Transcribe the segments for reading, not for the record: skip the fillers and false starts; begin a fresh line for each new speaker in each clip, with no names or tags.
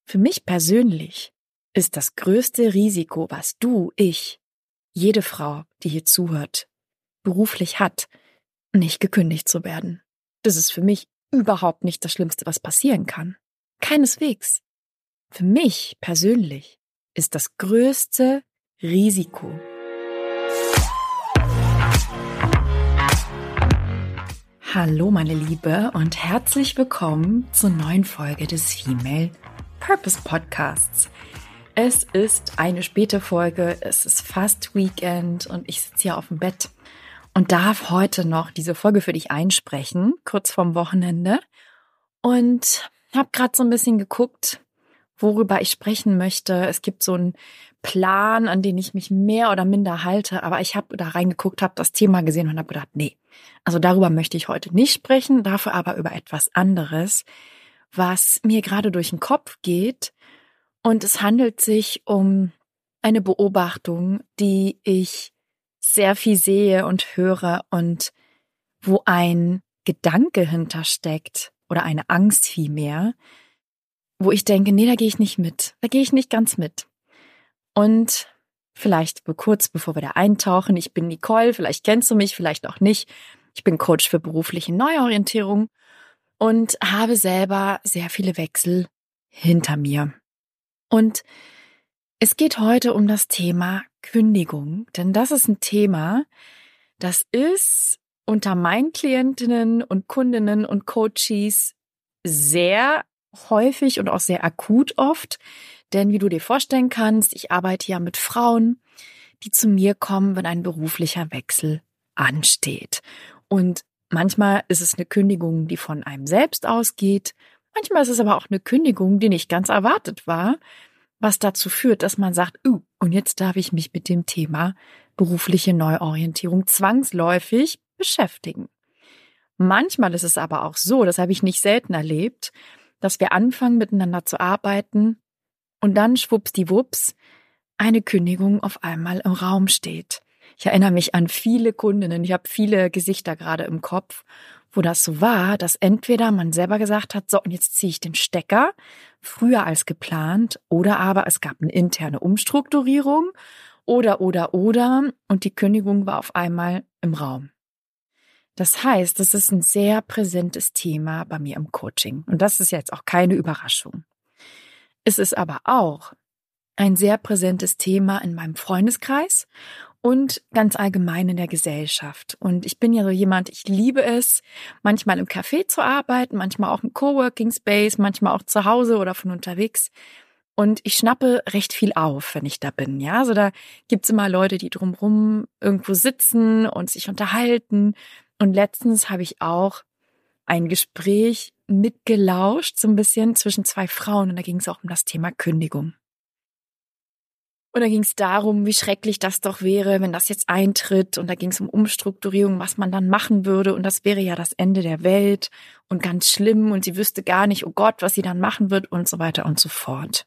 Für mich persönlich ist das größte Risiko, was jede Frau, die hier zuhört, beruflich hat, nicht gekündigt zu werden. Das ist für mich überhaupt nicht das Schlimmste, was passieren kann. Keineswegs. Für mich persönlich ist das größte Risiko. Hallo meine Liebe und herzlich willkommen zur neuen Folge des Female Purpose Podcasts. Es ist eine späte Folge, es ist fast Weekend und ich sitze hier auf dem Bett und darf heute noch diese Folge für dich einsprechen, kurz vorm Wochenende. Und habe gerade so ein bisschen geguckt, worüber ich sprechen möchte. Es gibt so einen Plan, an den ich mich mehr oder minder halte, aber ich habe da reingeguckt, habe das Thema gesehen und habe gedacht, nee, also darüber möchte ich heute nicht sprechen, dafür aber über etwas anderes, was mir gerade durch den Kopf geht. Und es handelt sich um eine Beobachtung, die ich sehr viel sehe und höre und wo ein Gedanke hintersteckt oder eine Angst vielmehr, wo ich denke, nee, da gehe ich nicht mit, da gehe ich nicht ganz mit. Und vielleicht kurz bevor wir da eintauchen, ich bin Nicole, vielleicht kennst du mich, vielleicht auch nicht. Ich bin Coach für berufliche Neuorientierung und habe selber sehr viele Wechsel hinter mir. Und es geht heute um das Thema Kündigung, denn das ist ein Thema, das ist unter meinen Klientinnen und Kundinnen und Coaches sehr häufig und auch sehr akut oft. Denn wie du dir vorstellen kannst, ich arbeite ja mit Frauen, die zu mir kommen, wenn ein beruflicher Wechsel ansteht. Und manchmal ist es eine Kündigung, die von einem selbst ausgeht. Manchmal ist es aber auch eine Kündigung, die nicht ganz erwartet war, was dazu führt, dass man sagt, und jetzt darf ich mich mit dem Thema berufliche Neuorientierung zwangsläufig beschäftigen. Manchmal ist es aber auch so, das habe ich nicht selten erlebt, dass wir anfangen miteinander zu arbeiten und dann schwuppsdiwupps eine Kündigung auf einmal im Raum steht. Ich erinnere mich an viele Kundinnen, ich habe viele Gesichter gerade im Kopf, wo das so war, dass entweder man selber gesagt hat, so und jetzt ziehe ich den Stecker, früher als geplant, oder aber es gab eine interne Umstrukturierung oder und die Kündigung war auf einmal im Raum. Das heißt, das ist ein sehr präsentes Thema bei mir im Coaching und das ist jetzt auch keine Überraschung. Es ist aber auch ein sehr präsentes Thema in meinem Freundeskreis und ganz allgemein in der Gesellschaft. Und ich bin ja so jemand, ich liebe es, manchmal im Café zu arbeiten, manchmal auch im Coworking Space, manchmal auch zu Hause oder von unterwegs. Und ich schnappe recht viel auf, wenn ich da bin. Ja, also da gibt's immer Leute, die drumherum irgendwo sitzen und sich unterhalten. Und letztens habe ich auch ein Gespräch mitgelauscht, so ein bisschen zwischen zwei Frauen. Und da ging es auch um das Thema Kündigung. Und da ging es darum, wie schrecklich das doch wäre, wenn das jetzt eintritt. Und da ging es um Umstrukturierung, was man dann machen würde. Und das wäre ja das Ende der Welt und ganz schlimm. Und sie wüsste gar nicht, oh Gott, was sie dann machen wird und so weiter und so fort.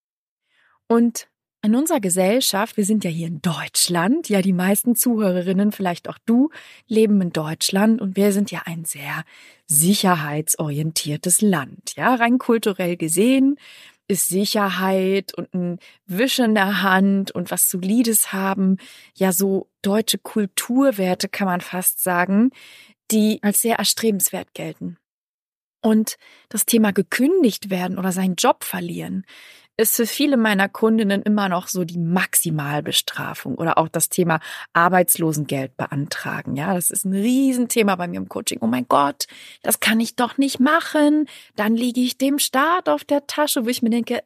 Und in unserer Gesellschaft, wir sind ja hier in Deutschland, ja die meisten Zuhörerinnen, vielleicht auch du, leben in Deutschland und wir sind ja ein sehr sicherheitsorientiertes Land. Ja, rein kulturell gesehen ist Sicherheit und ein Wisch in der Hand und was Solides haben, ja so deutsche Kulturwerte kann man fast sagen, die als sehr erstrebenswert gelten. Und das Thema gekündigt werden oder seinen Job verlieren ist für viele meiner Kundinnen immer noch so die Maximalbestrafung oder auch das Thema Arbeitslosengeld beantragen. Ja, das ist ein Riesenthema bei mir im Coaching. Oh mein Gott, das kann ich doch nicht machen. Dann liege ich dem Staat auf der Tasche, wo ich mir denke,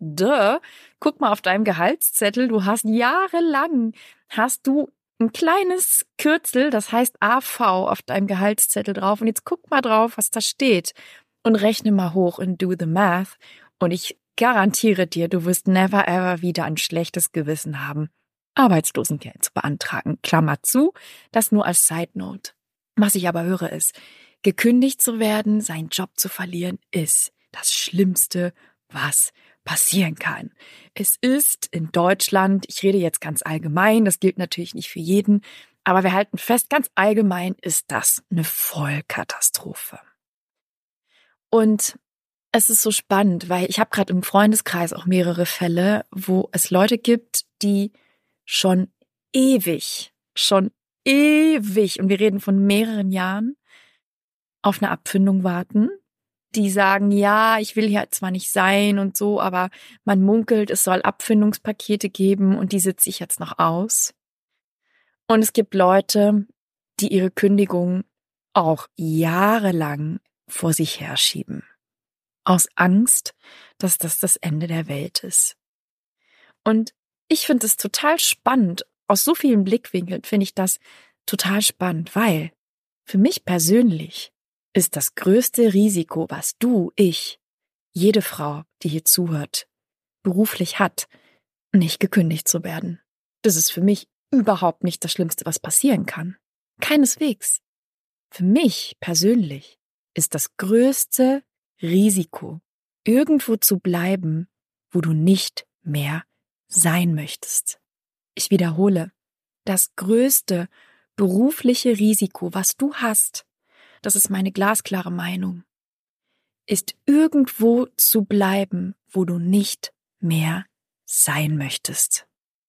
guck mal auf deinem Gehaltszettel, du hast jahrelang, ein kleines Kürzel, das heißt AV auf deinem Gehaltszettel drauf und jetzt guck mal drauf, was da steht und rechne mal hoch und do the math und ich garantiere dir, du wirst never ever wieder ein schlechtes Gewissen haben, Arbeitslosengeld zu beantragen. Klammer zu, das nur als Side Note. Was ich aber höre ist, gekündigt zu werden, seinen Job zu verlieren, ist das Schlimmste, was passieren kann. Es ist in Deutschland, ich rede jetzt ganz allgemein, das gilt natürlich nicht für jeden, aber wir halten fest, ganz allgemein ist das eine Vollkatastrophe. Und es ist so spannend, weil ich habe gerade im Freundeskreis auch mehrere Fälle, wo es Leute gibt, die schon ewig, und wir reden von mehreren Jahren, auf eine Abfindung warten. Die sagen, ja, ich will hier zwar nicht sein und so, aber man munkelt, es soll Abfindungspakete geben und die sitze ich jetzt noch aus. Und es gibt Leute, die ihre Kündigung auch jahrelang vor sich herschieben. Aus Angst, dass das Ende der Welt ist. Und ich finde es total spannend. Aus so vielen Blickwinkeln finde ich das total spannend, weil für mich persönlich ist das größte Risiko, was ich, jede Frau, die hier zuhört, beruflich hat, nicht gekündigt zu werden. Das ist für mich überhaupt nicht das Schlimmste, was passieren kann. Keineswegs. Für mich persönlich ist das größte Risiko, irgendwo zu bleiben, wo du nicht mehr sein möchtest. Ich wiederhole, das größte berufliche Risiko, was du hast, das ist meine glasklare Meinung, ist irgendwo zu bleiben, wo du nicht mehr sein möchtest.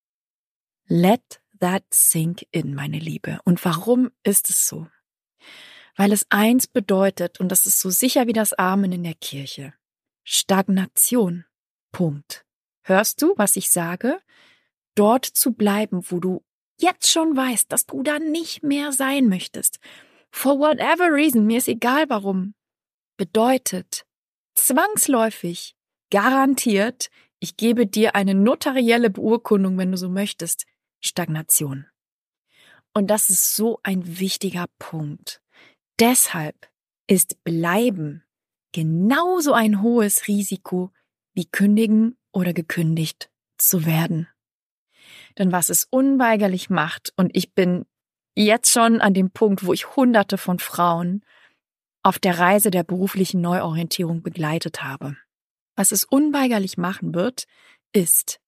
Let that sink in, meine Liebe. Und warum ist es so? Weil es eins bedeutet, und das ist so sicher wie das Amen in der Kirche: Stagnation. Punkt. Hörst du, was ich sage? Dort zu bleiben, wo du jetzt schon weißt, dass du da nicht mehr sein möchtest. For whatever reason, mir ist egal warum. Bedeutet zwangsläufig, garantiert, ich gebe dir eine notarielle Beurkundung, wenn du so möchtest, Stagnation. Und das ist so ein wichtiger Punkt. Deshalb ist Bleiben genauso ein hohes Risiko wie kündigen oder gekündigt zu werden. Denn was es unweigerlich macht, und ich bin jetzt schon an dem Punkt, wo ich Hunderte von Frauen auf der Reise der beruflichen Neuorientierung begleitet habe. Was es unweigerlich machen wird, ist,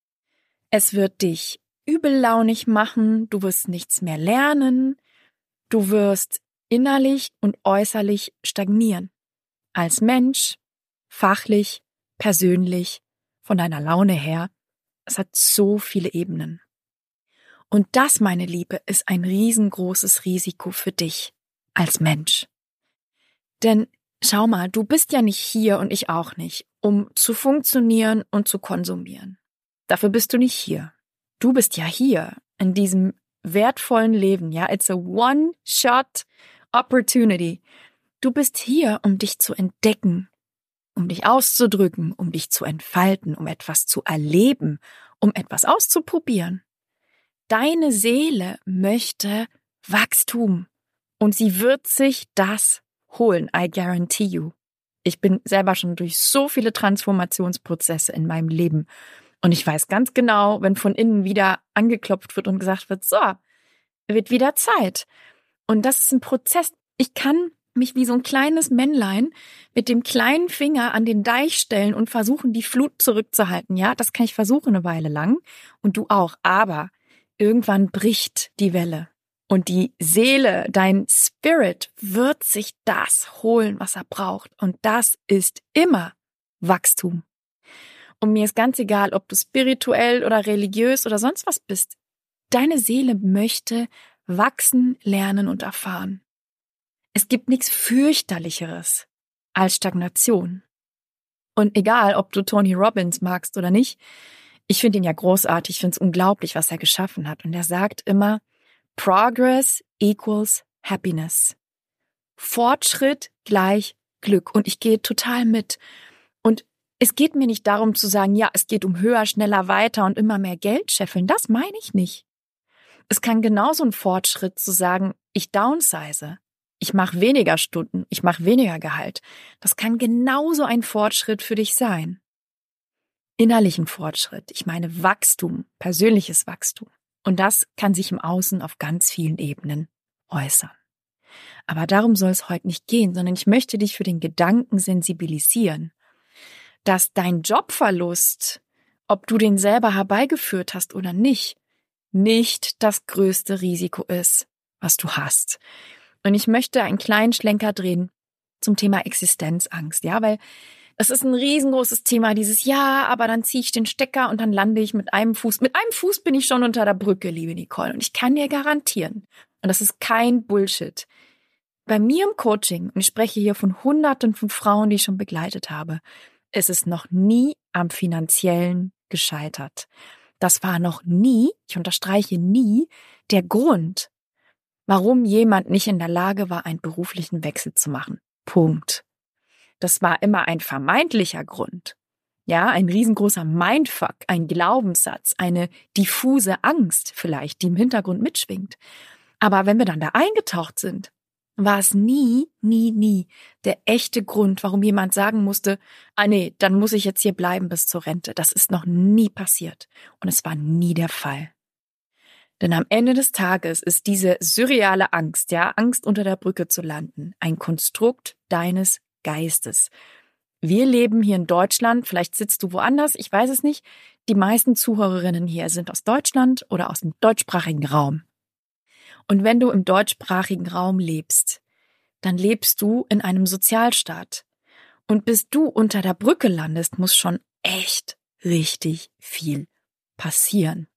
es wird dich übellaunig machen, du wirst nichts mehr lernen, du wirst innerlich und äußerlich stagnieren. Als Mensch, fachlich, persönlich, von deiner Laune her. Es hat so viele Ebenen. Und das, meine Liebe, ist ein riesengroßes Risiko für dich als Mensch. Denn schau mal, du bist ja nicht hier und ich auch nicht, um zu funktionieren und zu konsumieren. Dafür bist du nicht hier. Du bist ja hier in diesem wertvollen Leben, ja? It's a one-shot opportunity. Du bist hier, um dich zu entdecken, um dich auszudrücken, um dich zu entfalten, um etwas zu erleben, um etwas auszuprobieren. Deine Seele möchte Wachstum und sie wird sich das holen, I guarantee you. Ich bin selber schon durch so viele Transformationsprozesse in meinem Leben und ich weiß ganz genau, wenn von innen wieder angeklopft wird und gesagt wird, so, wird wieder Zeit. Und das ist ein Prozess. Ich kann mich wie so ein kleines Männlein mit dem kleinen Finger an den Deich stellen und versuchen, die Flut zurückzuhalten. Ja, das kann ich versuchen eine Weile lang und du auch. Aber irgendwann bricht die Welle und die Seele, dein Spirit wird sich das holen, was er braucht. Und das ist immer Wachstum. Und mir ist ganz egal, ob du spirituell oder religiös oder sonst was bist. Deine Seele möchte wachsen, lernen und erfahren. Es gibt nichts Fürchterlicheres als Stagnation. Und egal, ob du Tony Robbins magst oder nicht, ich finde ihn ja großartig, ich finde es unglaublich, was er geschaffen hat. Und er sagt immer, Progress equals Happiness. Fortschritt gleich Glück. Und ich gehe total mit. Und es geht mir nicht darum zu sagen, ja, es geht um höher, schneller, weiter und immer mehr Geld scheffeln. Das meine ich nicht. Es kann genauso ein Fortschritt zu sagen, ich downsize. Ich mache weniger Stunden, ich mache weniger Gehalt. Das kann genauso ein Fortschritt für dich sein. Innerlichen Fortschritt, ich meine Wachstum, persönliches Wachstum. Und das kann sich im Außen auf ganz vielen Ebenen äußern. Aber darum soll es heute nicht gehen, sondern ich möchte dich für den Gedanken sensibilisieren, dass dein Jobverlust, ob du den selber herbeigeführt hast oder nicht das größte Risiko ist, was du hast. Und ich möchte einen kleinen Schlenker drehen zum Thema Existenzangst, ja, weil Es ist ein riesengroßes Thema, dieses ja, aber dann ziehe ich den Stecker und dann lande ich mit einem Fuß. Mit einem Fuß bin ich schon unter der Brücke, liebe Nicole. Und ich kann dir garantieren, und das ist kein Bullshit, bei mir im Coaching, und ich spreche hier von Hunderten von Frauen, die ich schon begleitet habe, ist es noch nie am Finanziellen gescheitert. Das war noch nie, ich unterstreiche nie, der Grund, warum jemand nicht in der Lage war, einen beruflichen Wechsel zu machen. Punkt. Das war immer ein vermeintlicher Grund. Ja, ein riesengroßer Mindfuck, ein Glaubenssatz, eine diffuse Angst vielleicht, die im Hintergrund mitschwingt. Aber wenn wir dann da eingetaucht sind, war es nie der echte Grund, warum jemand sagen musste, nee, dann muss ich jetzt hier bleiben bis zur Rente. Das ist noch nie passiert. Und es war nie der Fall. Denn am Ende des Tages ist diese surreale Angst, ja, Angst unter der Brücke zu landen, ein Konstrukt deines Geistes. Wir leben hier in Deutschland, vielleicht sitzt du woanders, ich weiß es nicht. Die meisten Zuhörerinnen hier sind aus Deutschland oder aus dem deutschsprachigen Raum. Und wenn du im deutschsprachigen Raum lebst, dann lebst du in einem Sozialstaat. Und bis du unter der Brücke landest, muss schon echt richtig viel passieren.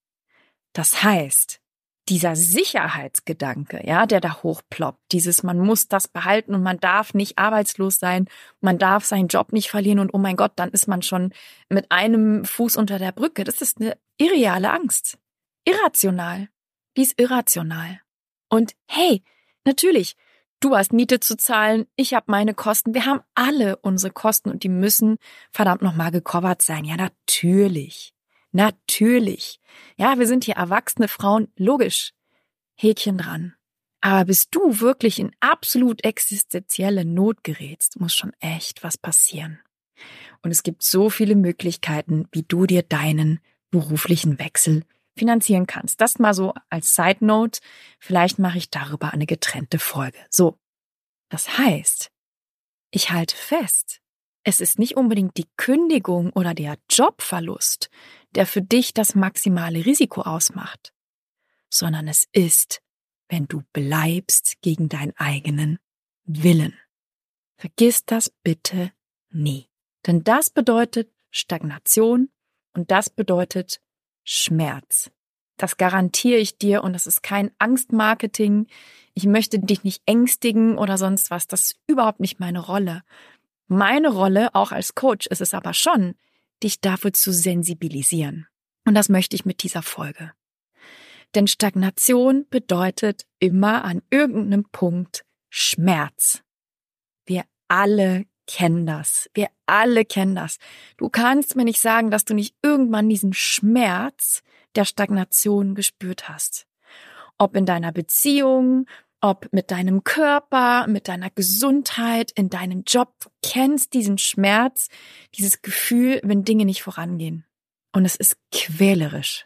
Das heißt, dieser Sicherheitsgedanke, ja, der da hochploppt, dieses man muss das behalten und man darf nicht arbeitslos sein, man darf seinen Job nicht verlieren und oh mein Gott, dann ist man schon mit einem Fuß unter der Brücke. Das ist eine irreale Angst. Irrational. Die ist irrational. Und hey, natürlich, du hast Miete zu zahlen, ich habe meine Kosten, wir haben alle unsere Kosten und die müssen verdammt nochmal gecovert sein. Ja, natürlich. Natürlich. Ja, wir sind hier erwachsene Frauen, logisch. Häkchen dran. Aber bis du wirklich in absolut existenzielle Not gerätst, muss schon echt was passieren. Und es gibt so viele Möglichkeiten, wie du dir deinen beruflichen Wechsel finanzieren kannst. Das mal so als Side Note. Vielleicht mache ich darüber eine getrennte Folge. So. Das heißt, ich halte fest, es ist nicht unbedingt die Kündigung oder der Jobverlust, der für dich das maximale Risiko ausmacht, sondern es ist, wenn du bleibst gegen deinen eigenen Willen. Vergiss das bitte nie. Denn das bedeutet Stagnation und das bedeutet Schmerz. Das garantiere ich dir und das ist kein Angstmarketing. Ich möchte dich nicht ängstigen oder sonst was. Das ist überhaupt nicht meine Rolle. Meine Rolle, auch als Coach, ist es aber schon, dich dafür zu sensibilisieren. Und das möchte ich mit dieser Folge. Denn Stagnation bedeutet immer an irgendeinem Punkt Schmerz. Wir alle kennen das. Wir alle kennen das. Du kannst mir nicht sagen, dass du nicht irgendwann diesen Schmerz der Stagnation gespürt hast. Ob in deiner Beziehung, ob mit deinem Körper, mit deiner Gesundheit, in deinem Job. Du kennst diesen Schmerz, dieses Gefühl, wenn Dinge nicht vorangehen. Und es ist quälerisch.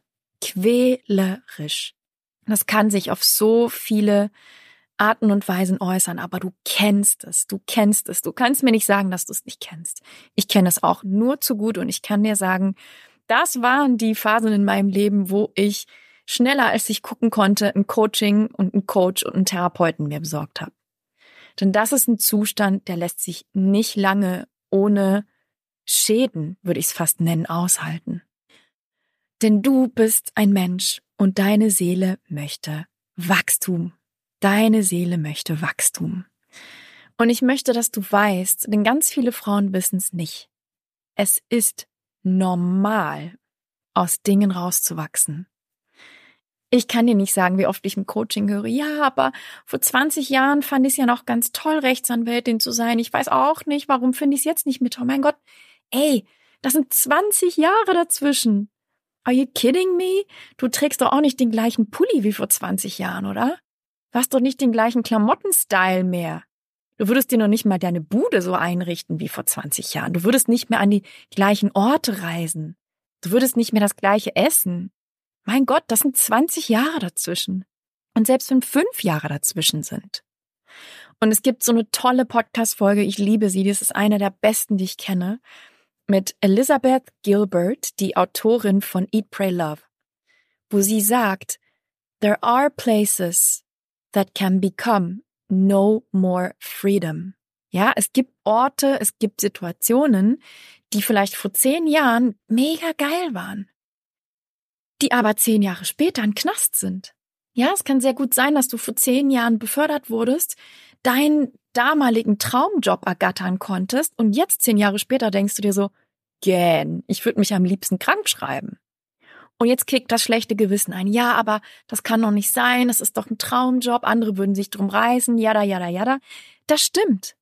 Quälerisch. Das kann sich auf so viele Arten und Weisen äußern, aber du kennst es, du kennst es. Du kannst mir nicht sagen, dass du es nicht kennst. Ich kenne es auch nur zu gut und ich kann dir sagen, das waren die Phasen in meinem Leben, wo ich schneller als ich gucken konnte, ein Coaching und einen Coach und einen Therapeuten mir besorgt habe. Denn das ist ein Zustand, der lässt sich nicht lange ohne Schäden, würde ich es fast nennen, aushalten. Denn du bist ein Mensch und deine Seele möchte Wachstum. Deine Seele möchte Wachstum. Und ich möchte, dass du weißt, denn ganz viele Frauen wissen es nicht. Es ist normal, aus Dingen rauszuwachsen. Ich kann dir nicht sagen, wie oft ich im Coaching höre, ja, aber vor 20 Jahren fand ich es ja noch ganz toll, Rechtsanwältin zu sein. Ich weiß auch nicht, warum finde ich es jetzt nicht mehr toll. Mein Gott, ey, das sind 20 Jahre dazwischen. Are you kidding me? Du trägst doch auch nicht den gleichen Pulli wie vor 20 Jahren, oder? Du hast doch nicht den gleichen Klamottenstyle mehr. Du würdest dir noch nicht mal deine Bude so einrichten wie vor 20 Jahren. Du würdest nicht mehr an die gleichen Orte reisen. Du würdest nicht mehr das gleiche essen. Mein Gott, das sind 20 Jahre dazwischen. Und selbst wenn 5 Jahre dazwischen sind. Und es gibt so eine tolle Podcast-Folge, ich liebe sie, das ist eine der besten, die ich kenne, mit Elizabeth Gilbert, die Autorin von Eat, Pray, Love, wo sie sagt, there are places that can become no more freedom. Ja, es gibt Orte, es gibt Situationen, die vielleicht vor 10 Jahren mega geil waren, die aber 10 Jahre später ein Knast sind. Ja, es kann sehr gut sein, dass du vor 10 Jahren befördert wurdest, deinen damaligen Traumjob ergattern konntest und jetzt 10 Jahre später denkst du dir so, ich würde mich am liebsten krank schreiben. Und jetzt kickt das schlechte Gewissen ein. Ja, aber das kann doch nicht sein, es ist doch ein Traumjob, andere würden sich drum reißen, jada, jada, jada. Das stimmt.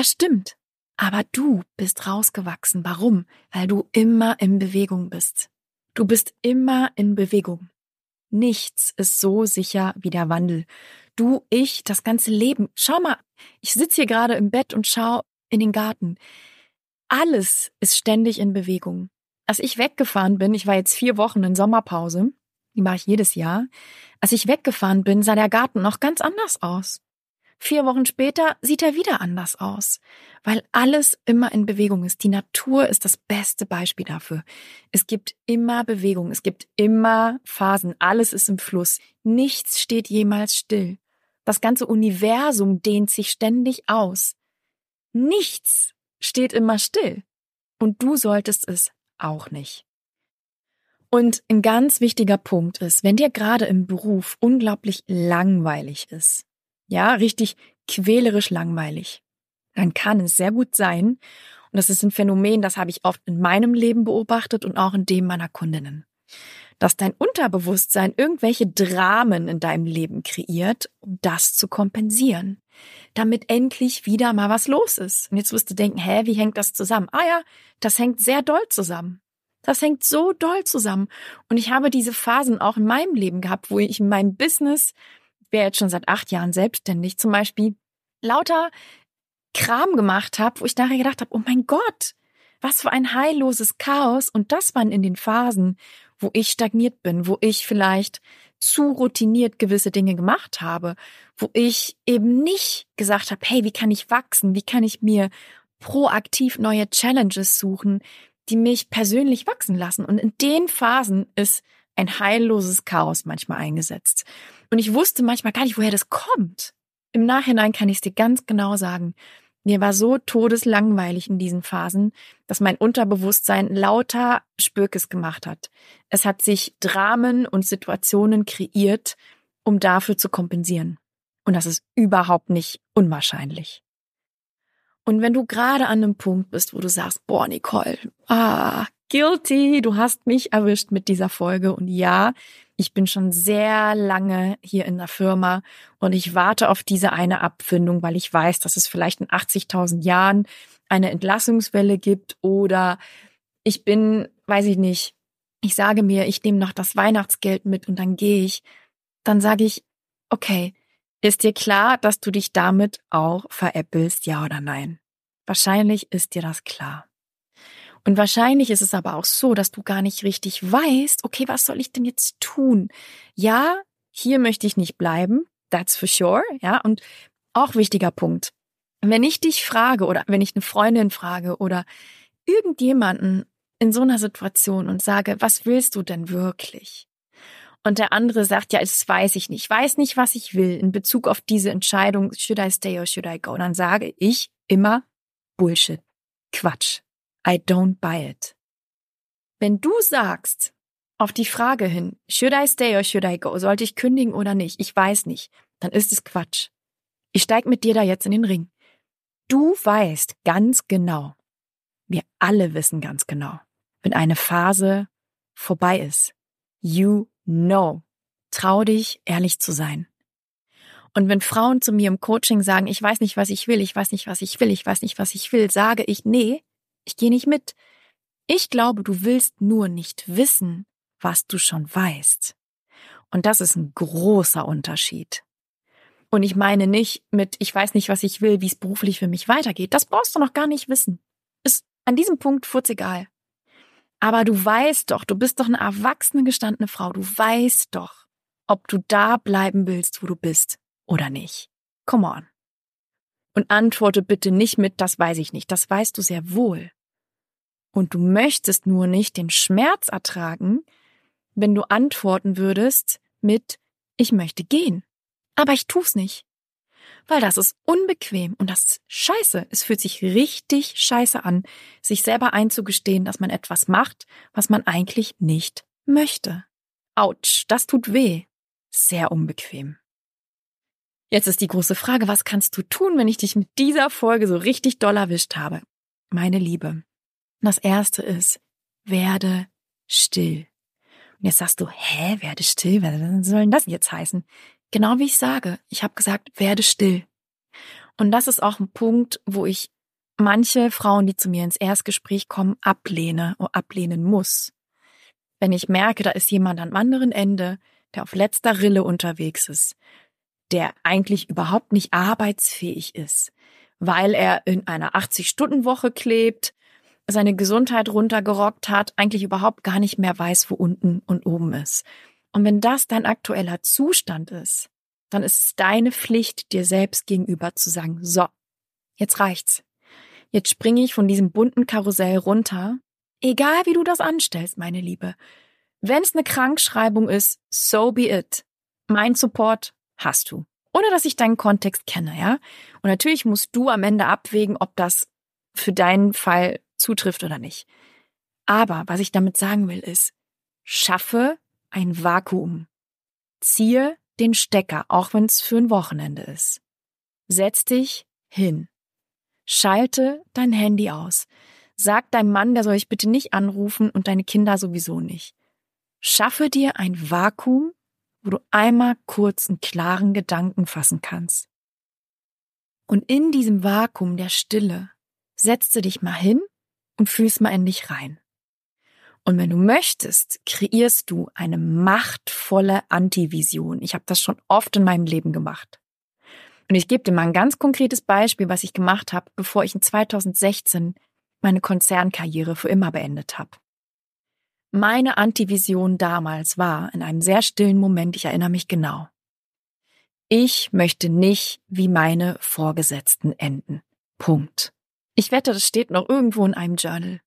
Aber du bist rausgewachsen. Warum? Weil du immer in Bewegung bist. Du bist immer in Bewegung. Nichts ist so sicher wie der Wandel. Du, ich, das ganze Leben. Schau mal, ich sitze hier gerade im Bett und schau in den Garten. Alles ist ständig in Bewegung. Als ich weggefahren bin, ich war jetzt 4 Wochen in Sommerpause, die mache ich jedes Jahr. Als ich weggefahren bin, sah der Garten noch ganz anders aus. 4 Wochen später sieht er wieder anders aus, weil alles immer in Bewegung ist. Die Natur ist das beste Beispiel dafür. Es gibt immer Bewegung, es gibt immer Phasen, alles ist im Fluss. Nichts steht jemals still. Das ganze Universum dehnt sich ständig aus. Nichts steht immer still. Und du solltest es auch nicht. Und ein ganz wichtiger Punkt ist, wenn dir gerade im Beruf unglaublich langweilig ist, ja, richtig quälerisch langweilig, dann kann es sehr gut sein, und das ist ein Phänomen, das habe ich oft in meinem Leben beobachtet und auch in dem meiner Kundinnen, dass dein Unterbewusstsein irgendwelche Dramen in deinem Leben kreiert, um das zu kompensieren, damit endlich wieder mal was los ist. Und jetzt wirst du denken, wie hängt das zusammen? Ah ja, das hängt sehr doll zusammen. Das hängt so doll zusammen. Und ich habe diese Phasen auch in meinem Leben gehabt, wo ich in meinem Business, ich wäre jetzt schon seit 8 Jahren selbstständig, zum Beispiel lauter Kram gemacht habe, wo ich nachher gedacht habe, oh mein Gott, was für ein heilloses Chaos. Und das waren in den Phasen, wo ich stagniert bin, wo ich vielleicht zu routiniert gewisse Dinge gemacht habe, wo ich eben nicht gesagt habe, wie kann ich wachsen, wie kann ich mir proaktiv neue Challenges suchen, die mich persönlich wachsen lassen. Und in den Phasen ist ein heilloses Chaos manchmal eingesetzt. Und ich wusste manchmal gar nicht, woher das kommt. Im Nachhinein kann ich es dir ganz genau sagen. Mir war so todeslangweilig in diesen Phasen, dass mein Unterbewusstsein lauter Spökes gemacht hat. Es hat sich Dramen und Situationen kreiert, um dafür zu kompensieren. Und das ist überhaupt nicht unwahrscheinlich. Und wenn du gerade an einem Punkt bist, wo du sagst, boah, Nicole, guilty, du hast mich erwischt mit dieser Folge. Und ja, ich bin schon sehr lange hier in der Firma und ich warte auf diese eine Abfindung, weil ich weiß, dass es vielleicht in 80.000 Jahren eine Entlassungswelle gibt oder ich bin, weiß ich nicht, ich sage mir, ich nehme noch das Weihnachtsgeld mit und dann gehe ich. Dann sage ich, okay, ist dir klar, dass du dich damit auch veräppelst, ja oder nein? Wahrscheinlich ist dir das klar. Und wahrscheinlich ist es aber auch so, dass du gar nicht richtig weißt, okay, was soll ich denn jetzt tun? Ja, hier möchte ich nicht bleiben, that's for sure, ja, und auch wichtiger Punkt. Wenn ich dich frage oder wenn ich eine Freundin frage oder irgendjemanden in so einer Situation und sage, was willst du denn wirklich? Und der andere sagt, ja, das weiß ich nicht, was ich will in Bezug auf diese Entscheidung, should I stay or should I go? Dann sage ich immer Bullshit, Quatsch. I don't buy it. Wenn du sagst, auf die Frage hin, should I stay or should I go, sollte ich kündigen oder nicht, ich weiß nicht, dann ist es Quatsch. Ich steig mit dir da jetzt in den Ring. Du weißt ganz genau, wir alle wissen ganz genau, wenn eine Phase vorbei ist. You know. Trau dich, ehrlich zu sein. Und wenn Frauen zu mir im Coaching sagen, ich weiß nicht, was ich will, sage ich, nee, ich gehe nicht mit. Ich glaube, du willst nur nicht wissen, was du schon weißt. Und das ist ein großer Unterschied. Und ich meine nicht mit, ich weiß nicht, was ich will, wie es beruflich für mich weitergeht. Das brauchst du noch gar nicht wissen. Ist an diesem Punkt furzegal. Aber du weißt doch, du bist doch eine erwachsene, gestandene Frau. Du weißt doch, ob du da bleiben willst, wo du bist oder nicht. Come on. Und antworte bitte nicht mit, das weiß ich nicht. Das weißt du sehr wohl. Und du möchtest nur nicht den Schmerz ertragen, wenn du antworten würdest mit, ich möchte gehen. Aber ich tu's nicht. Weil das ist unbequem und das ist scheiße. Es fühlt sich richtig scheiße an, sich selber einzugestehen, dass man etwas macht, was man eigentlich nicht möchte. Autsch, das tut weh. Sehr unbequem. Jetzt ist die große Frage, was kannst du tun, wenn ich dich mit dieser Folge so richtig doll erwischt habe? Meine Liebe, das Erste ist, werde still. Und jetzt sagst du, werde still? Was soll denn das jetzt heißen? Genau wie ich sage. Ich habe gesagt, werde still. Und das ist auch ein Punkt, wo ich manche Frauen, die zu mir ins Erstgespräch kommen, ablehnen muss. Wenn ich merke, da ist jemand am anderen Ende, der auf letzter Rille unterwegs ist, der eigentlich überhaupt nicht arbeitsfähig ist, weil er in einer 80-Stunden-Woche klebt, seine Gesundheit runtergerockt hat, eigentlich überhaupt gar nicht mehr weiß, wo unten und oben ist. Und wenn das dein aktueller Zustand ist, dann ist es deine Pflicht, dir selbst gegenüber zu sagen, so, jetzt reicht's. Jetzt springe ich von diesem bunten Karussell runter, egal wie du das anstellst, meine Liebe. Wenn es eine Krankschreibung ist, so be it. Mein Support hast du. Ohne dass ich deinen Kontext kenne, ja? Und natürlich musst du am Ende abwägen, ob das für deinen Fall zutrifft oder nicht. Aber was ich damit sagen will, ist, schaffe ein Vakuum. Ziehe den Stecker, auch wenn es für ein Wochenende ist. Setz dich hin. Schalte dein Handy aus. Sag deinem Mann, der soll ich bitte nicht anrufen und deine Kinder sowieso nicht. Schaffe dir ein Vakuum, wo du einmal kurz einen klaren Gedanken fassen kannst. Und in diesem Vakuum der Stille setzt du dich mal hin und fühlst mal in dich rein. Und wenn du möchtest, kreierst du eine machtvolle Antivision. Ich habe das schon oft in meinem Leben gemacht. Und ich gebe dir mal ein ganz konkretes Beispiel, was ich gemacht habe, bevor ich in 2016 meine Konzernkarriere für immer beendet habe. Meine Antivision damals war in einem sehr stillen Moment, ich erinnere mich genau. Ich möchte nicht wie meine Vorgesetzten enden. Punkt. Ich wette, das steht noch irgendwo in einem Journal.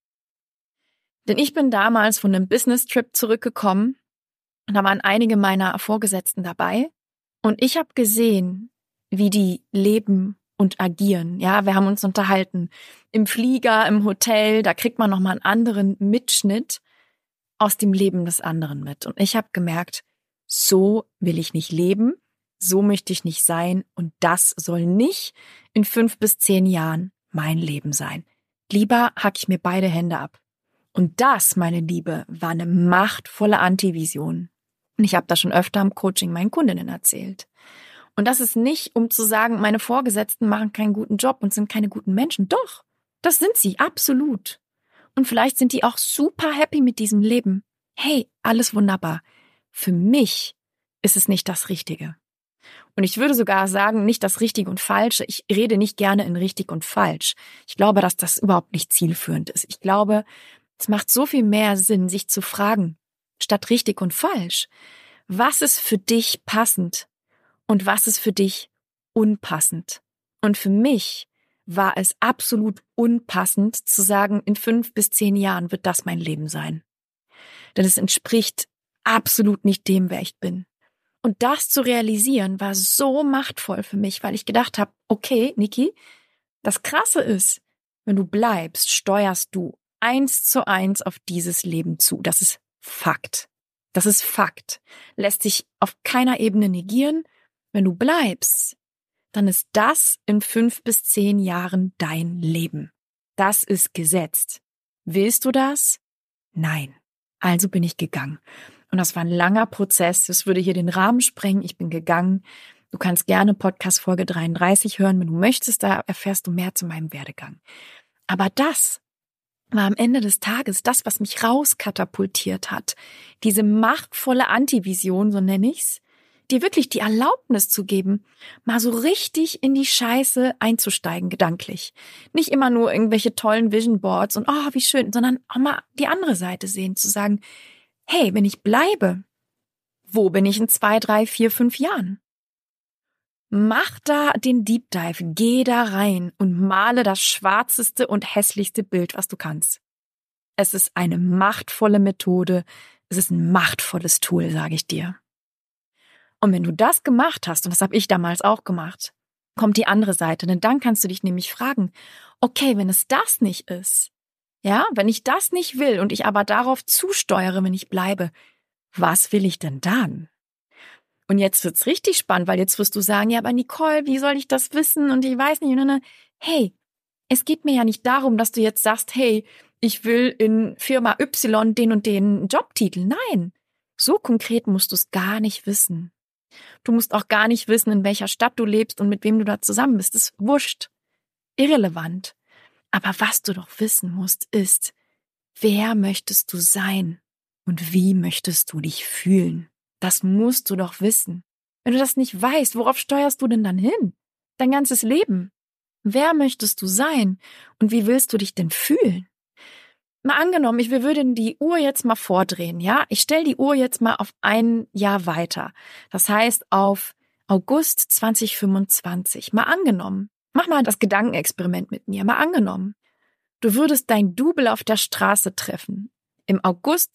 Denn ich bin damals von einem Business-Trip zurückgekommen und da waren einige meiner Vorgesetzten dabei und ich habe gesehen, wie die leben und agieren. Ja, wir haben uns unterhalten. Im Flieger, im Hotel, da kriegt man nochmal einen anderen Mitschnitt aus dem Leben des anderen mit. Und ich habe gemerkt, so will ich nicht leben, so möchte ich nicht sein und das soll nicht in 5 bis 10 Jahren mein Leben sein. Lieber hacke ich mir beide Hände ab. Und das, meine Liebe, war eine machtvolle Antivision. Und ich habe das schon öfter im Coaching meinen Kundinnen erzählt. Und das ist nicht, um zu sagen, meine Vorgesetzten machen keinen guten Job und sind keine guten Menschen. Doch, das sind sie, absolut. Und vielleicht sind die auch super happy mit diesem Leben. Hey, alles wunderbar. Für mich ist es nicht das Richtige. Und ich würde sogar sagen, nicht das Richtige und Falsche. Ich rede nicht gerne in richtig und falsch. Ich glaube, dass das überhaupt nicht zielführend ist. Ich glaube, es macht so viel mehr Sinn, sich zu fragen, statt richtig und falsch. Was ist für dich passend und was ist für dich unpassend? Und für mich war es absolut unpassend zu sagen, in 5 bis 10 Jahren wird das mein Leben sein. Denn es entspricht absolut nicht dem, wer ich bin. Und das zu realisieren war so machtvoll für mich, weil ich gedacht habe, okay, Niki, das Krasse ist, wenn du bleibst, steuerst du 1:1 auf dieses Leben zu. Das ist Fakt. Das ist Fakt. Lässt sich auf keiner Ebene negieren. Wenn du bleibst, dann ist das in 5 bis 10 Jahren dein Leben. Das ist gesetzt. Willst du das? Nein. Also bin ich gegangen. Und das war ein langer Prozess. Das würde hier den Rahmen sprengen. Ich bin gegangen. Du kannst gerne Podcast Folge 33 hören, wenn du möchtest. Da erfährst du mehr zu meinem Werdegang. Aber das war am Ende des Tages das, was mich rauskatapultiert hat. Diese machtvolle Antivision, so nenne ich's, dir wirklich die Erlaubnis zu geben, mal so richtig in die Scheiße einzusteigen, gedanklich. Nicht immer nur irgendwelche tollen Vision Boards und oh, wie schön, sondern auch mal die andere Seite sehen, zu sagen, hey, wenn ich bleibe, wo bin ich in 2, 3, 4, 5 Jahren? Mach da den Deep Dive, geh da rein und male das schwarzeste und hässlichste Bild, was du kannst. Es ist eine machtvolle Methode, es ist ein machtvolles Tool, sage ich dir. Und wenn du das gemacht hast, und das habe ich damals auch gemacht, kommt die andere Seite. Denn dann kannst du dich nämlich fragen, okay, wenn es das nicht ist, ja, wenn ich das nicht will und ich aber darauf zusteuere, wenn ich bleibe, was will ich denn dann? Und jetzt wird's richtig spannend, weil jetzt wirst du sagen, ja, aber Nicole, wie soll ich das wissen? Und ich weiß nicht. Und hey, es geht mir ja nicht darum, dass du jetzt sagst, hey, ich will in Firma Y den und den Jobtitel. Nein, so konkret musst du es gar nicht wissen. Du musst auch gar nicht wissen, in welcher Stadt du lebst und mit wem du da zusammen bist. Das ist wurscht, irrelevant. Aber was du doch wissen musst, ist, wer möchtest du sein und wie möchtest du dich fühlen? Das musst du doch wissen. Wenn du das nicht weißt, worauf steuerst du denn dann hin? Dein ganzes Leben. Wer möchtest du sein und wie willst du dich denn fühlen? Mal angenommen, wir würden die Uhr jetzt mal vordrehen, ja? Ich stelle die Uhr jetzt mal auf ein Jahr weiter. Das heißt auf August 2025. Mal angenommen. Mach mal das Gedankenexperiment mit mir. Mal angenommen. Du würdest dein Double auf der Straße treffen. Im August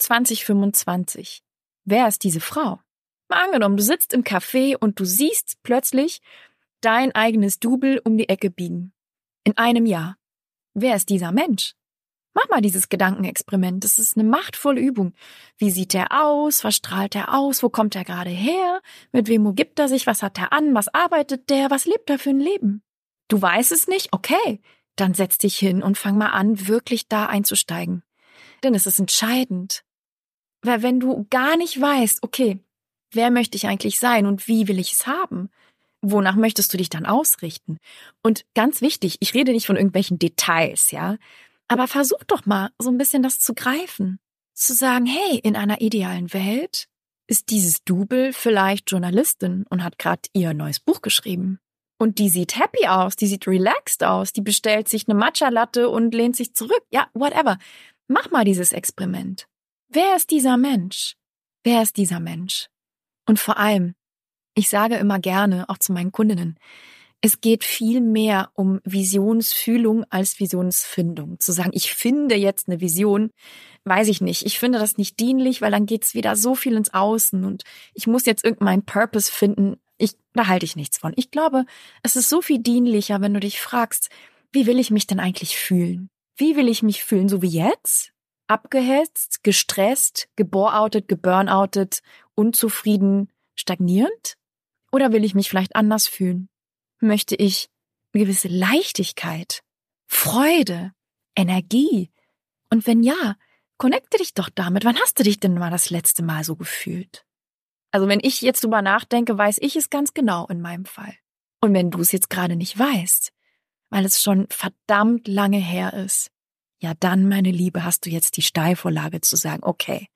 2025. Wer ist diese Frau? Mal angenommen, du sitzt im Café und du siehst plötzlich dein eigenes Double um die Ecke biegen. In einem Jahr. Wer ist dieser Mensch? Mach mal dieses Gedankenexperiment. Das ist eine machtvolle Übung. Wie sieht er aus? Was strahlt er aus? Wo kommt er gerade her? Mit wem umgibt er sich? Was hat er an? Was arbeitet der? Was lebt er für ein Leben? Du weißt es nicht? Okay. Dann setz dich hin und fang mal an, wirklich da einzusteigen. Denn es ist entscheidend. Weil wenn du gar nicht weißt, okay, wer möchte ich eigentlich sein und wie will ich es haben? Wonach möchtest du dich dann ausrichten? Und ganz wichtig, ich rede nicht von irgendwelchen Details, ja? Aber versuch doch mal, so ein bisschen das zu greifen. Zu sagen, hey, in einer idealen Welt ist dieses Double vielleicht Journalistin und hat gerade ihr neues Buch geschrieben. Und die sieht happy aus, die sieht relaxed aus, die bestellt sich eine Matcha-Latte und lehnt sich zurück. Ja, whatever. Mach mal dieses Experiment. Wer ist dieser Mensch? Wer ist dieser Mensch? Und vor allem, ich sage immer gerne, auch zu meinen Kundinnen, es geht viel mehr um Visionsfühlung als Visionsfindung. Zu sagen, ich finde jetzt eine Vision, weiß ich nicht. Ich finde das nicht dienlich, weil dann geht's wieder so viel ins Außen und ich muss jetzt irgendeinen Purpose finden. Da halte ich nichts von. Ich glaube, es ist so viel dienlicher, wenn du dich fragst, wie will ich mich denn eigentlich fühlen? Wie will ich mich fühlen, so wie jetzt? Abgehetzt, gestresst, geboreoutet, geburnoutet, unzufrieden, stagnierend? Oder will ich mich vielleicht anders fühlen? Möchte ich eine gewisse Leichtigkeit, Freude, Energie? Und wenn ja, connecte dich doch damit. Wann hast du dich denn mal das letzte Mal so gefühlt? Also wenn ich jetzt drüber nachdenke, weiß ich es ganz genau in meinem Fall. Und wenn du es jetzt gerade nicht weißt, weil es schon verdammt lange her ist, ja dann, meine Liebe, hast du jetzt die Steilvorlage zu sagen, okay,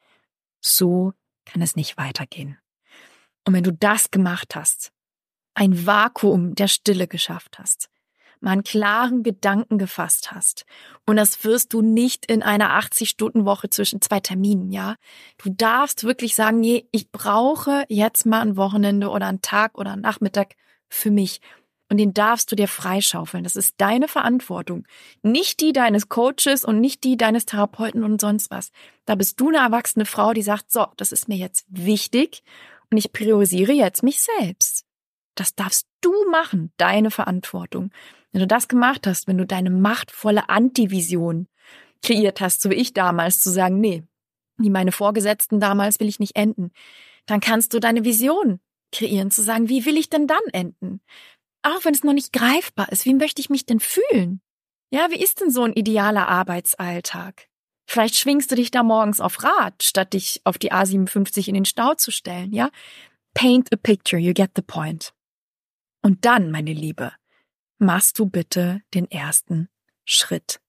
so kann es nicht weitergehen. Und wenn du das gemacht hast, ein Vakuum der Stille geschafft hast, mal einen klaren Gedanken gefasst hast. Und das wirst du nicht in einer 80-Stunden-Woche zwischen 2 Terminen, ja. Du darfst wirklich sagen, nee, ich brauche jetzt mal ein Wochenende oder einen Tag oder einen Nachmittag für mich. Und den darfst du dir freischaufeln. Das ist deine Verantwortung. Nicht die deines Coaches und nicht die deines Therapeuten und sonst was. Da bist du eine erwachsene Frau, die sagt, so, das ist mir jetzt wichtig und ich priorisiere jetzt mich selbst. Das darfst du machen, deine Verantwortung. Wenn du das gemacht hast, wenn du deine machtvolle Antivision kreiert hast, so wie ich damals, zu sagen, nee, wie meine Vorgesetzten damals will ich nicht enden, dann kannst du deine Vision kreieren, zu sagen, wie will ich denn dann enden? Auch wenn es noch nicht greifbar ist, wie möchte ich mich denn fühlen? Ja, wie ist denn so ein idealer Arbeitsalltag? Vielleicht schwingst du dich da morgens auf Rad, statt dich auf die A57 in den Stau zu stellen, ja? Paint a picture, you get the point. Und dann, meine Liebe, machst du bitte den ersten Schritt.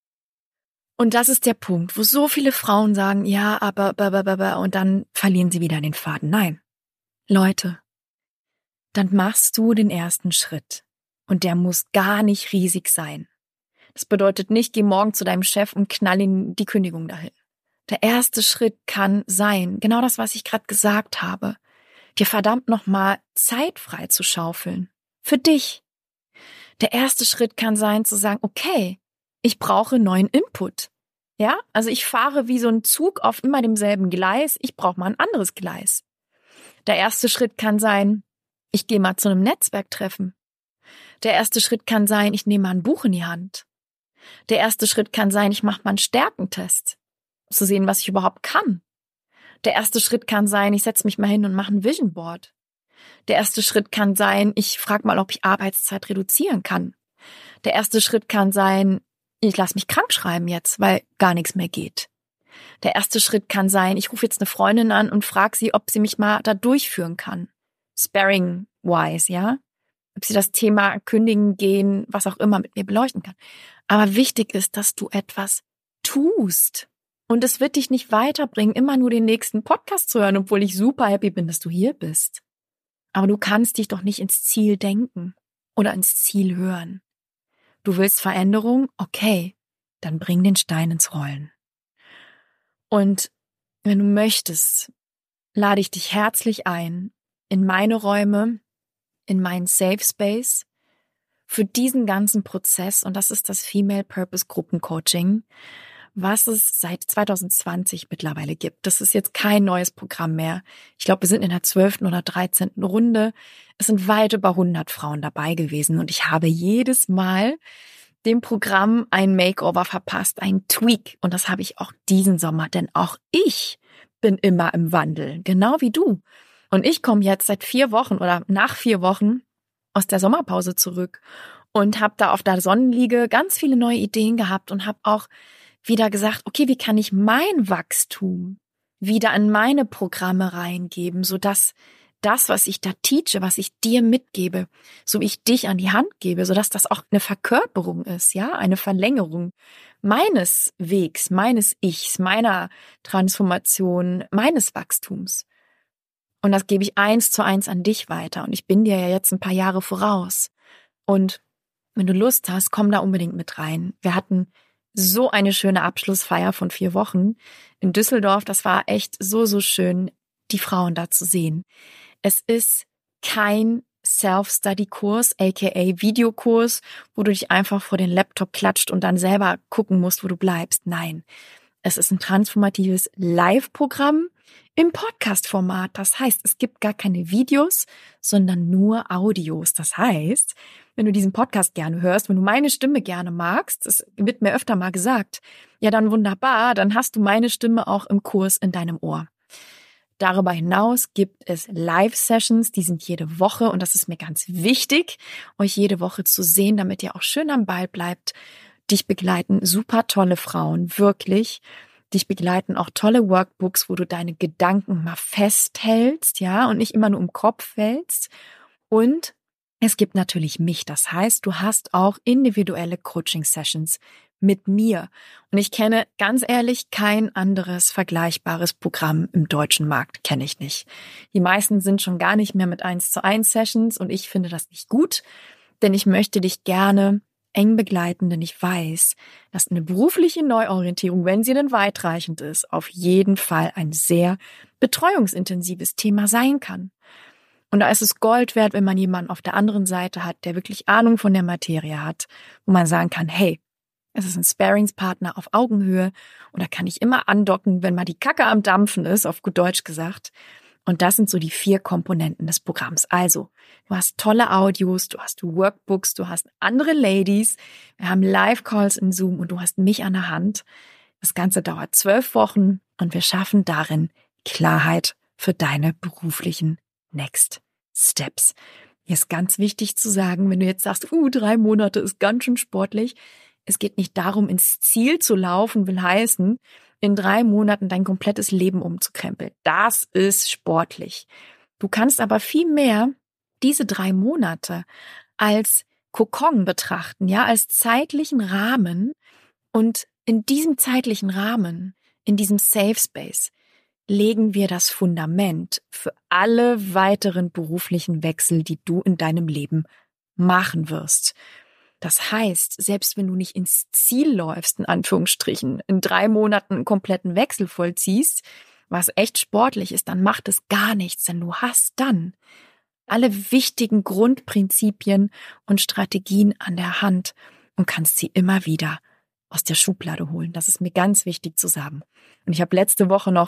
Und das ist der Punkt, wo so viele Frauen sagen, ja, aber, und dann verlieren sie wieder den Faden. Nein, Leute, dann machst du den ersten Schritt. Und der muss gar nicht riesig sein. Das bedeutet nicht, geh morgen zu deinem Chef und knall ihm die Kündigung dahin. Der erste Schritt kann sein, genau das, was ich gerade gesagt habe, dir verdammt nochmal Zeit frei zu schaufeln. Für dich. Der erste Schritt kann sein, zu sagen, okay, ich brauche neuen Input. Ja, also ich fahre wie so ein Zug auf immer demselben Gleis, ich brauche mal ein anderes Gleis. Der erste Schritt kann sein, ich gehe mal zu einem Netzwerktreffen. Der erste Schritt kann sein, ich nehme mal ein Buch in die Hand. Der erste Schritt kann sein, ich mache mal einen Stärkentest, um zu sehen, was ich überhaupt kann. Der erste Schritt kann sein, ich setze mich mal hin und mache ein Vision Board. Der erste Schritt kann sein, ich frage mal, ob ich Arbeitszeit reduzieren kann. Der erste Schritt kann sein, ich lasse mich krank schreiben jetzt, weil gar nichts mehr geht. Der erste Schritt kann sein, ich rufe jetzt eine Freundin an und frage sie, ob sie mich mal da durchführen kann. Sparring-wise, ja? Ob sie das Thema kündigen, gehen, was auch immer mit mir beleuchten kann. Aber wichtig ist, dass du etwas tust. Und es wird dich nicht weiterbringen, immer nur den nächsten Podcast zu hören, obwohl ich super happy bin, dass du hier bist. Aber du kannst dich doch nicht ins Ziel denken oder ins Ziel hören. Du willst Veränderung? Okay, dann bring den Stein ins Rollen. Und wenn du möchtest, lade ich dich herzlich ein in meine Räume, in meinen Safe Space für diesen ganzen Prozess. Und das ist das Female Purpose Gruppencoaching, was es seit 2020 mittlerweile gibt. Das ist jetzt kein neues Programm mehr. Ich glaube, wir sind in der 12. oder 13. Runde. Es sind weit über 100 Frauen dabei gewesen und ich habe jedes Mal dem Programm ein Makeover verpasst, ein Tweak. Und das habe ich auch diesen Sommer, denn auch ich bin immer im Wandel, genau wie du. Und ich komme jetzt seit 4 Wochen oder nach 4 Wochen aus der Sommerpause zurück und habe da auf der Sonnenliege ganz viele neue Ideen gehabt und habe auch wieder gesagt, okay, wie kann ich mein Wachstum wieder in meine Programme reingeben, sodass das, was ich da teache, was ich dir mitgebe, so wie ich dich an die Hand gebe, sodass das auch eine Verkörperung ist, ja, eine Verlängerung meines Wegs, meines Ichs, meiner Transformation, meines Wachstums. Und das gebe ich 1:1 an dich weiter. Und ich bin dir ja jetzt ein paar Jahre voraus. Und wenn du Lust hast, komm da unbedingt mit rein. Wir hatten so eine schöne Abschlussfeier von 4 Wochen in Düsseldorf. Das war echt so, so schön, die Frauen da zu sehen. Es ist kein Self-Study-Kurs, aka Videokurs, wo du dich einfach vor den Laptop klatscht und dann selber gucken musst, wo du bleibst. Nein, es ist ein transformatives Live-Programm im Podcast-Format. Das heißt, es gibt gar keine Videos, sondern nur Audios. Das heißt, wenn du diesen Podcast gerne hörst, wenn du meine Stimme gerne magst, das wird mir öfter mal gesagt, ja dann wunderbar, dann hast du meine Stimme auch im Kurs in deinem Ohr. Darüber hinaus gibt es Live-Sessions, die sind jede Woche und das ist mir ganz wichtig, euch jede Woche zu sehen, damit ihr auch schön am Ball bleibt. Dich begleiten super tolle Frauen, wirklich. Dich begleiten auch tolle Workbooks, wo du deine Gedanken mal festhältst, ja, und nicht immer nur im Kopf hältst. Und es gibt natürlich mich, das heißt, du hast auch individuelle Coaching-Sessions mit mir. Und ich kenne ganz ehrlich kein anderes vergleichbares Programm im deutschen Markt, kenne ich nicht. Die meisten sind schon gar nicht mehr mit 1:1 Sessions und ich finde das nicht gut, denn ich möchte dich gerne eng begleiten, denn ich weiß, dass eine berufliche Neuorientierung, wenn sie denn weitreichend ist, auf jeden Fall ein sehr betreuungsintensives Thema sein kann. Und da ist es Gold wert, wenn man jemanden auf der anderen Seite hat, der wirklich Ahnung von der Materie hat, wo man sagen kann, hey, es ist ein Sparingspartner auf Augenhöhe und da kann ich immer andocken, wenn mal die Kacke am Dampfen ist, auf gut Deutsch gesagt. Und das sind so die 4 Komponenten des Programms. Also, du hast tolle Audios, du hast Workbooks, du hast andere Ladies, wir haben Live-Calls in Zoom und du hast mich an der Hand. Das Ganze dauert 12 Wochen und wir schaffen darin Klarheit für deine beruflichen Next Steps. Hier ist ganz wichtig zu sagen, wenn du jetzt sagst, 3 Monate ist ganz schön sportlich. Es geht nicht darum, ins Ziel zu laufen, will heißen, in 3 Monaten dein komplettes Leben umzukrempeln. Das ist sportlich. Du kannst aber viel mehr diese 3 Monate als Kokon betrachten, ja, als zeitlichen Rahmen. Und in diesem zeitlichen Rahmen, in diesem Safe Space, legen wir das Fundament für alle weiteren beruflichen Wechsel, die du in deinem Leben machen wirst. Das heißt, selbst wenn du nicht ins Ziel läufst, in Anführungsstrichen, in 3 Monaten einen kompletten Wechsel vollziehst, was echt sportlich ist, dann macht es gar nichts, denn du hast dann alle wichtigen Grundprinzipien und Strategien an der Hand und kannst sie immer wieder aus der Schublade holen. Das ist mir ganz wichtig zu sagen. Und ich habe letzte Woche noch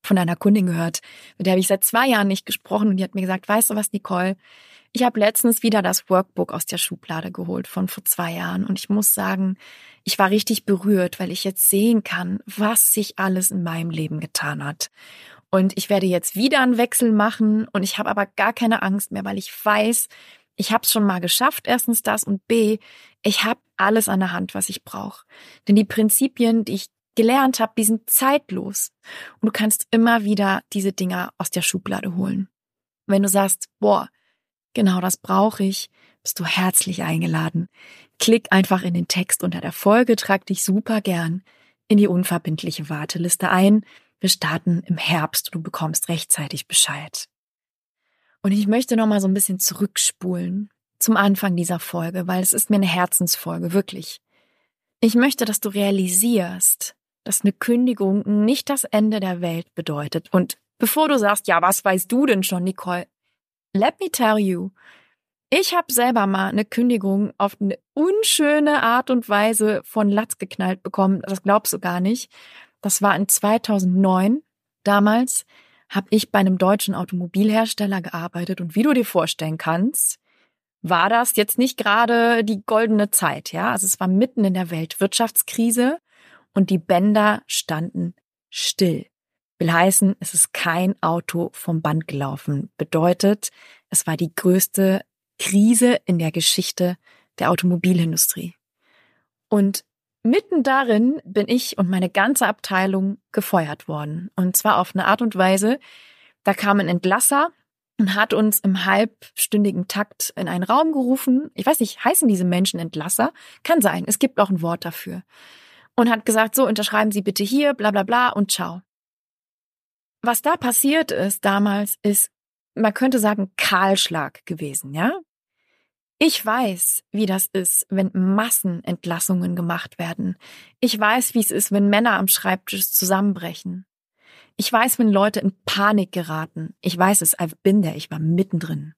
von einer Kundin gehört, mit der habe ich seit 2 Jahren nicht gesprochen und die hat mir gesagt, weißt du was, Nicole, ich habe letztens wieder das Workbook aus der Schublade geholt von vor 2 Jahren und ich muss sagen, ich war richtig berührt, weil ich jetzt sehen kann, was sich alles in meinem Leben getan hat. Und ich werde jetzt wieder einen Wechsel machen und ich habe aber gar keine Angst mehr, weil ich weiß, ich habe es schon mal geschafft, erstens das und B, ich habe alles an der Hand, was ich brauche. Denn die Prinzipien, die ich gelernt habe, die sind zeitlos. Und du kannst immer wieder diese Dinger aus der Schublade holen. Wenn du sagst, boah, genau das brauche ich, bist du herzlich eingeladen. Klick einfach in den Text unter der Folge, trag dich super gern in die unverbindliche Warteliste ein. Wir starten im Herbst, du bekommst rechtzeitig Bescheid. Und ich möchte nochmal so ein bisschen zurückspulen zum Anfang dieser Folge, weil es ist mir eine Herzensfolge, wirklich. Ich möchte, dass du realisierst, dass eine Kündigung nicht das Ende der Welt bedeutet. Und bevor du sagst, ja, was weißt du denn schon, Nicole? Let me tell you, ich habe selber mal eine Kündigung auf eine unschöne Art und Weise von Latz geknallt bekommen. Das glaubst du gar nicht. Das war in 2009. Damals habe ich bei einem deutschen Automobilhersteller gearbeitet. Und wie du dir vorstellen kannst, war das jetzt nicht gerade die goldene Zeit. Ja, also es war mitten in der Weltwirtschaftskrise und die Bänder standen still. Will heißen, es ist kein Auto vom Band gelaufen. Bedeutet, es war die größte Krise in der Geschichte der Automobilindustrie. Und mitten darin bin ich und meine ganze Abteilung gefeuert worden. Und zwar auf eine Art und Weise, da kam ein Entlasser und hat uns im halbstündigen Takt in einen Raum gerufen. Ich weiß nicht, heißen diese Menschen Entlasser? Kann sein, es gibt auch ein Wort dafür. Und hat gesagt, so, unterschreiben Sie bitte hier, bla bla bla und ciao. Was da passiert ist damals, ist, man könnte sagen, Kahlschlag gewesen, ja? Ich weiß, wie das ist, wenn Massenentlassungen gemacht werden. Ich weiß, wie es ist, wenn Männer am Schreibtisch zusammenbrechen. Ich weiß, wenn Leute in Panik geraten. Ich weiß es, I've been there, ich war mittendrin.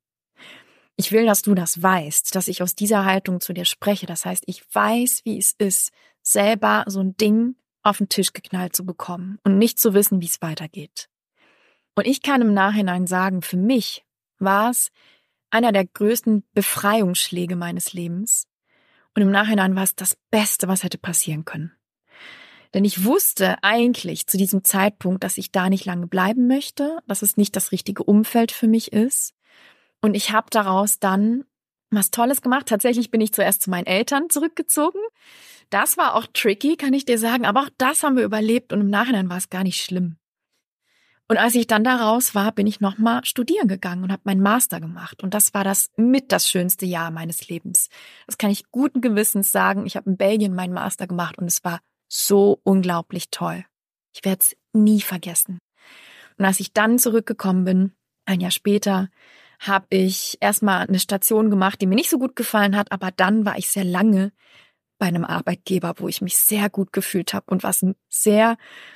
Ich will, dass du das weißt, dass ich aus dieser Haltung zu dir spreche. Das heißt, ich weiß, wie es ist, selber so ein Ding auf den Tisch geknallt zu bekommen und nicht zu wissen, wie es weitergeht. Und ich kann im Nachhinein sagen, für mich war es einer der größten Befreiungsschläge meines Lebens. Und im Nachhinein war es das Beste, was hätte passieren können. Denn ich wusste eigentlich zu diesem Zeitpunkt, dass ich da nicht lange bleiben möchte, dass es nicht das richtige Umfeld für mich ist. Und ich habe daraus dann was Tolles gemacht. Tatsächlich bin ich zuerst zu meinen Eltern zurückgezogen. Das war auch tricky, kann ich dir sagen. Aber auch das haben wir überlebt und im Nachhinein war es gar nicht schlimm. Und als ich dann da raus war, bin ich nochmal studieren gegangen und habe meinen Master gemacht. Und das war das schönste Jahr meines Lebens. Das kann ich guten Gewissens sagen. Ich habe in Belgien meinen Master gemacht und es war so unglaublich toll. Ich werde es nie vergessen. Und als ich dann zurückgekommen bin, ein Jahr später, habe ich erstmal eine Station gemacht, die mir nicht so gut gefallen hat, aber dann war ich sehr lange bei einem Arbeitgeber, wo ich mich sehr gut gefühlt habe und was ein sehr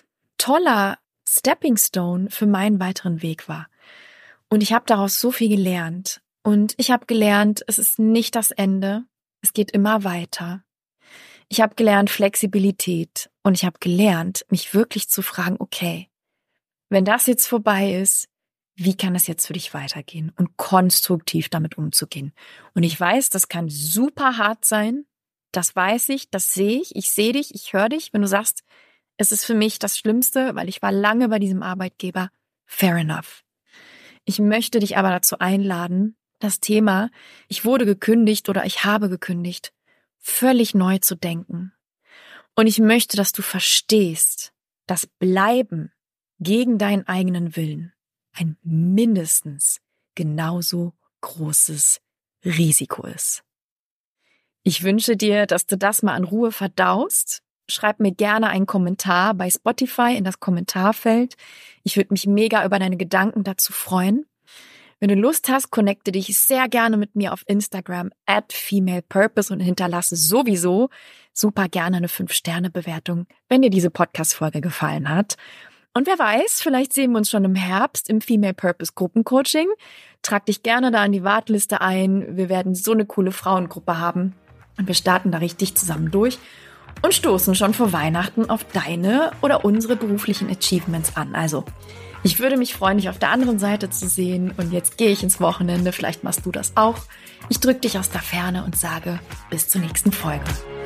toller Stepping Stone für meinen weiteren Weg war. Und ich habe daraus so viel gelernt. Und ich habe gelernt, es ist nicht das Ende, es geht immer weiter. Ich habe gelernt Flexibilität und ich habe gelernt, mich wirklich zu fragen, okay, wenn das jetzt vorbei ist, wie kann es jetzt für dich weitergehen und konstruktiv damit umzugehen. Und ich weiß, das kann super hart sein, das weiß ich, das sehe ich sehe dich, ich höre dich, wenn du sagst, es ist für mich das Schlimmste, weil ich war lange bei diesem Arbeitgeber. Fair enough. Ich möchte dich aber dazu einladen, das Thema, ich wurde gekündigt oder ich habe gekündigt, völlig neu zu denken. Und ich möchte, dass du verstehst, dass Bleiben gegen deinen eigenen Willen ein mindestens genauso großes Risiko ist. Ich wünsche dir, dass du das mal in Ruhe verdaust. Schreib mir gerne einen Kommentar bei Spotify in das Kommentarfeld. Ich würde mich mega über deine Gedanken dazu freuen. Wenn du Lust hast, connecte dich sehr gerne mit mir auf Instagram @FemalePurpose und hinterlasse sowieso super gerne eine 5-Sterne-Bewertung, wenn dir diese Podcast-Folge gefallen hat. Und wer weiß, vielleicht sehen wir uns schon im Herbst im Female Purpose Gruppencoaching. Trag dich gerne da in die Warteliste ein. Wir werden so eine coole Frauengruppe haben und wir starten da richtig zusammen durch. und stoßen schon vor Weihnachten auf deine oder unsere beruflichen Achievements an. Also, ich würde mich freuen, dich auf der anderen Seite zu sehen. Und jetzt gehe ich ins Wochenende. Vielleicht machst du das auch. Ich drücke dich aus der Ferne und sage bis zur nächsten Folge.